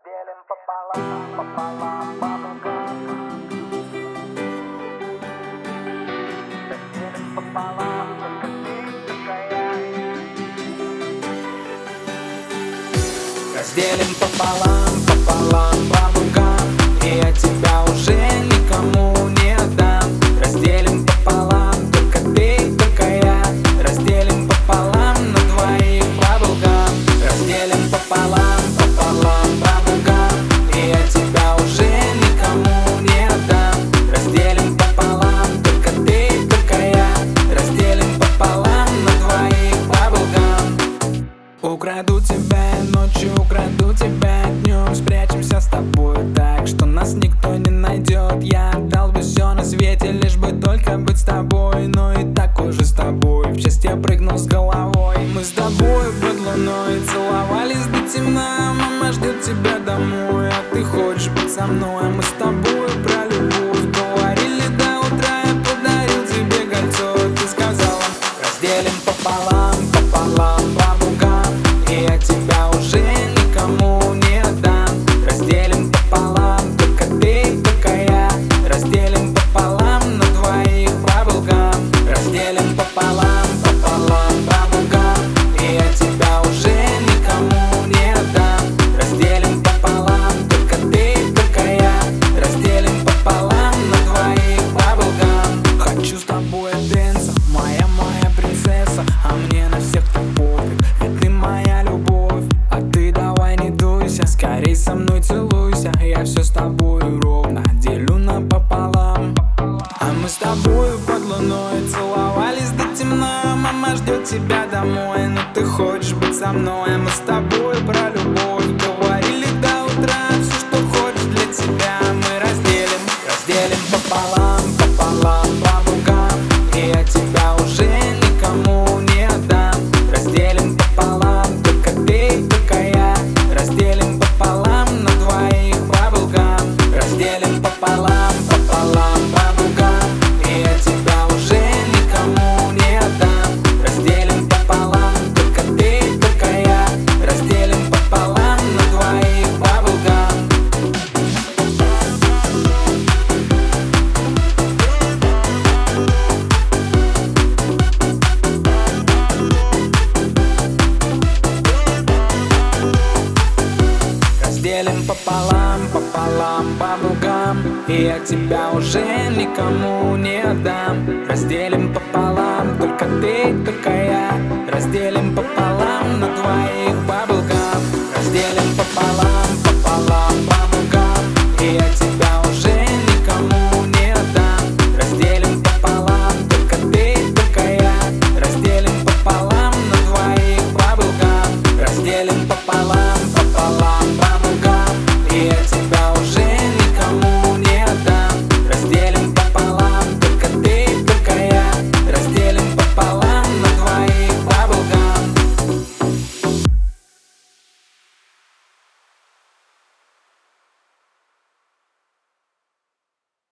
Разделим пополам, пополам, баблгам. Разделим пополам, только ты, только я. Разделим пополам, пополам, баблгам. И я тебя уже никому не отдам. Разделим пополам, только ты, только я. Разделим пополам на двоих, баблгам. Разделим пополам, пополам, баблгам. И я тебя уже никому не отдам. Разделим пополам, только ты, только я. Разделим пополам на двоих, баблгам. Украду тебя ночью, украду тебя днем. Спрячемся с тобой так, что нас никто не найдет. Я отдал бы все на свете, лишь бы только быть с тобой. Но и так уже с тобой, в честь я прыгнул с головой. Мы с тобой под луной целовались до темна. Мама ждет тебя домой, а ты хочешь быть со мной. Мы с тобой про любовь говорили до утра. Я подарил тебе кольцо, ты сказала: разделим пополам, пополам, баблгам. И я тебя уже никому не отдам. Разделим пополам, только ты, только я. Разделим пополам на двоих, баблгам. Разделим пополам, пополам, баблгам. И я тебя уже никому не отдам. Разделим пополам, только ты, только я. Разделим пополам на двоих, баблгам. Хочу с тобой дэнса, моя принцесса. А мне на всех так пофиг, ведь ты моя любовь. А ты давай не дуйся, скорей со мной целуйся. Я все с тобой ровно делю напополам. А мы с тобой под луной целовались до темна. Мама ждет тебя домой, но ты хочешь быть со мной. А мы с тобой про любовь говорили до утра. Все, что хочешь для тебя, мы разделим. Разделим пополам, пополам, баблгам. И я тебя уже никому не отдам. Разделим пополам, только ты, только я. Разделим пополам на двоих, баблгам. Разделим пополам, пополам, баблгам. И я тебя уже никому не отдам. Разделим пополам, только ты, только я. Разделим пополам на двоих, баблгам. Разделим пополам, пополам, баблгам. И я тебя уже никому не отдам. Разделим пополам, только ты, только я. Разделим пополам на двоих, баблгам. Разделим пополам.